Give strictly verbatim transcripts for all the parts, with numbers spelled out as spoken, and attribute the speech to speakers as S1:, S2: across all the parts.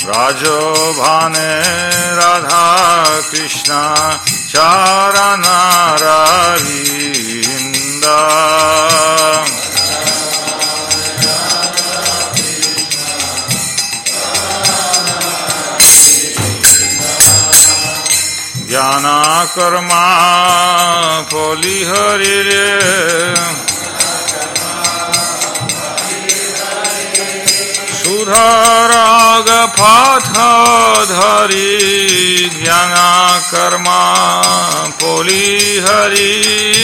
S1: Rajobhane Radha Krishna Charanaravinda Jnana Karma Poliharire Sudharaga Patha Dhari Jnana Karma Polihari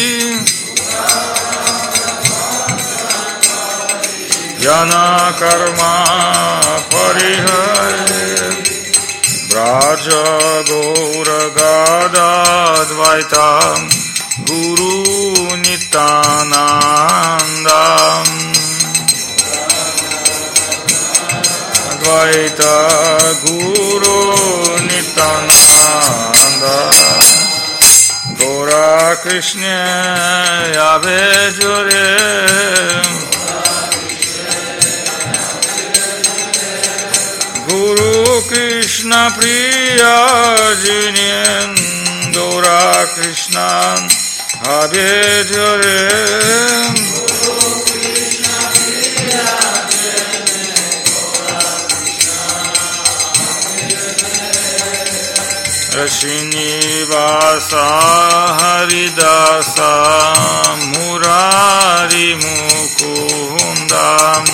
S1: Jnana Karma Parihari Braja Gaura Gada Dvaita Guru Nityananda Dvaita Guru Nityananda Gaura Krishna Abhejore Guru Krishna Priya Jinyan Gaura Krishna Abhejare Srinivasa Haridasa Murari Mukundam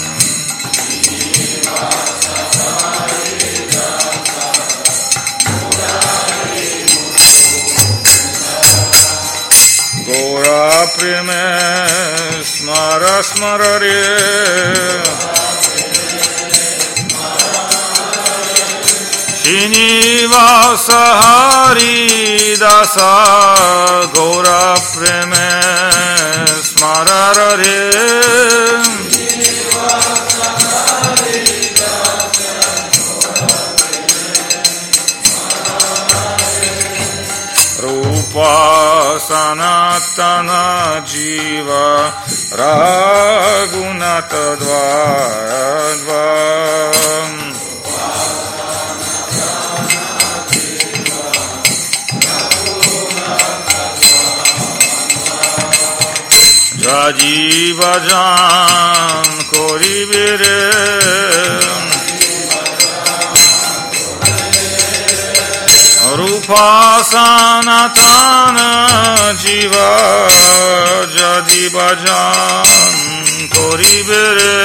S1: Gaura Preme Smara Smarare Srinivasa Haridasa Gaura Preme Smarare Rupa Sanatana Jiva Raghunata Dvadva Rajiva Jan Koribire Rupa Sanatana Jiva Jadiva Jan Koribire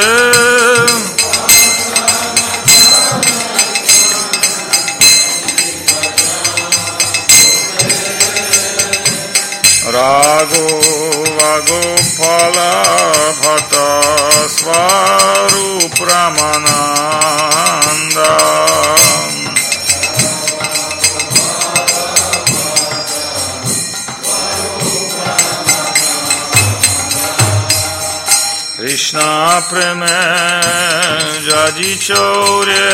S1: Rago Vago Phala Bhata Swarup Ramananda Krishna Preme Jadi Chaurya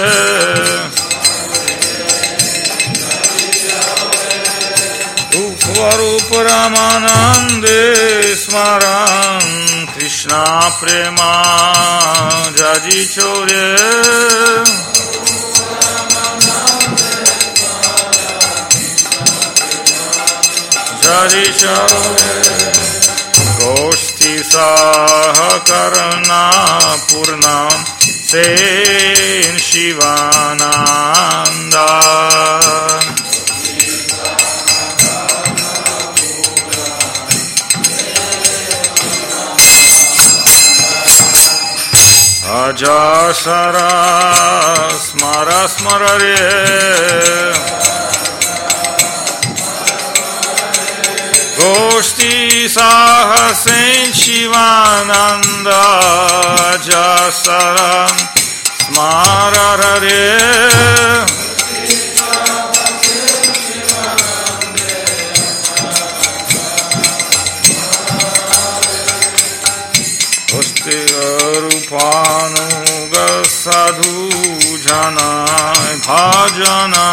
S1: Swarup Ramanande Smaran Krishna Prema Jadi Chore Jadi Chore Goshti Sahakarana Purnam Sen Shivananda Ajasara Smara Smarare Goshti Sahasen Shivananda Ajasara Smarare Rupanuga sadhu jana bhajana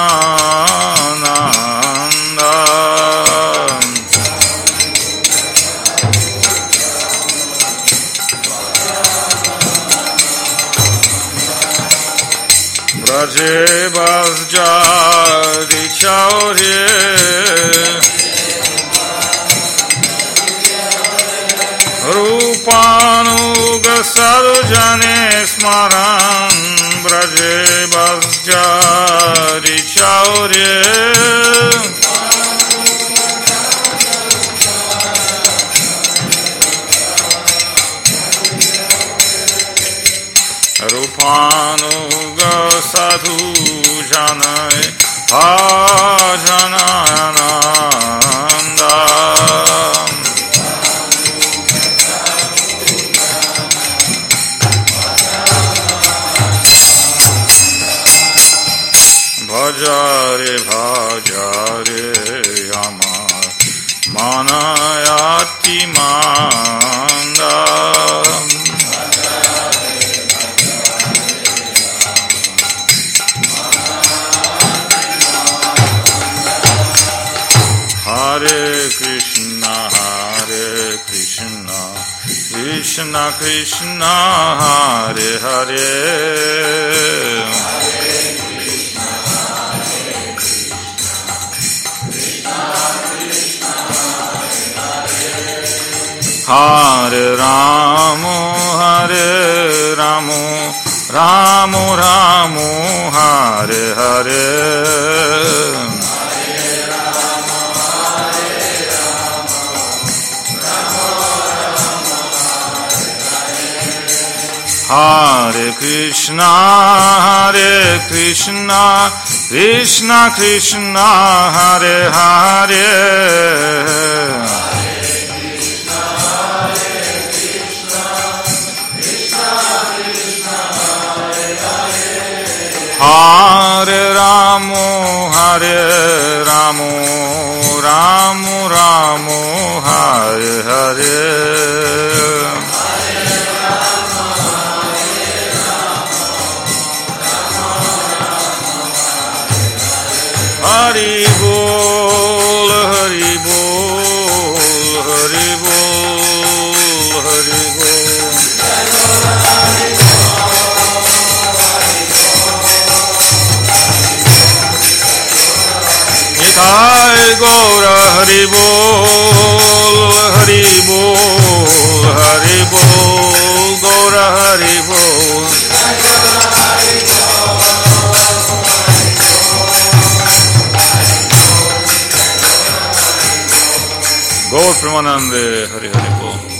S1: nanda Braje Hare Basjari Chaurye Rupanuga Sarujane Smaran Braje Basjari Chaurye Rupanuga Sadhu Janai Bhajanananda Bhajare Bhajare Amar Manayati Manda Hare Krishna, Hare Krishna, Krishna Krishna, Hare Hare. Hare Ramo, Hare Ramo, Ramo Ramo, Hare Hare. Hare Krishna, Hare Krishna, Krishna Krishna, Hare Hare. Hare Ramo, Hare Ramo, Ramo Ramo, Hare Hare. Hari Bol, Hari Bol, Hari Bol, Hari Bol. Nitai Gaura Hari Bol, Hari Bol, Hari Bol, Gaura Hari Bol. Gaur Premanande Hari Hari Bol.